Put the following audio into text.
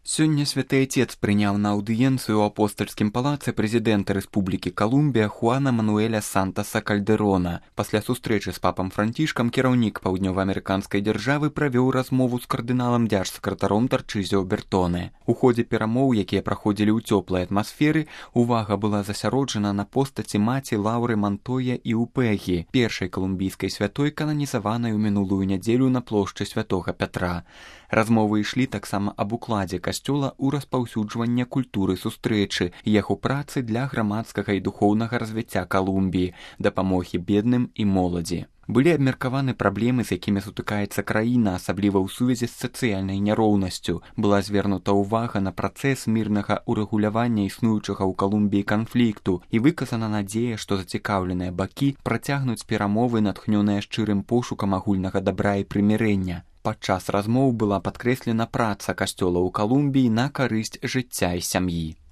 Сёння святы Отец прыняў на аўдыенцыю ў апостальскім палацы прэзідэнта Рэспублікі Калумбія Хуана Мануэля Сантаса Кальдэрона. Пасля сустрэчы з папам Францішкам кіраўнік паўднёваамерыканскай дзяржавы правёў размову з кардыналам дзяржсакратаром Тарчызіо Бертоне. У ходзе перамоў, якія праходзілі ў цёплай атмасферы, увага была засяроджана на постаці маці Лаўры Мантоя і Упегі, першай калумбійскай святой, кананізаванай у мінулую нядзелю на плошчы святога Пятра. Размовы ішлі таксама аб укладзе касцёла ў распаўсюджванне культуры сустрэчы, яго працы для грамадскага і духоўнага развіцця Калумбіі, дапамогі бедным і моладзі. Былі абмеркаваны праблемы, з якімі сутыкаецца краіна, асабліва ў сувязі з сацыяльнай няроўнасцю. Была звернута ўвага на працэс мірнага ўрэгулявання існуючага ў Калумбіі канфлікту і выказана надзея, што зацікаўленыя бакі працягнуць перамовы, натхнёныя шчырым пошукам агульнага дабра і прымірэння. Падчас размоў была падкрэслена праца касцёла ў Калумбіі на карысць жыцця і сям'і.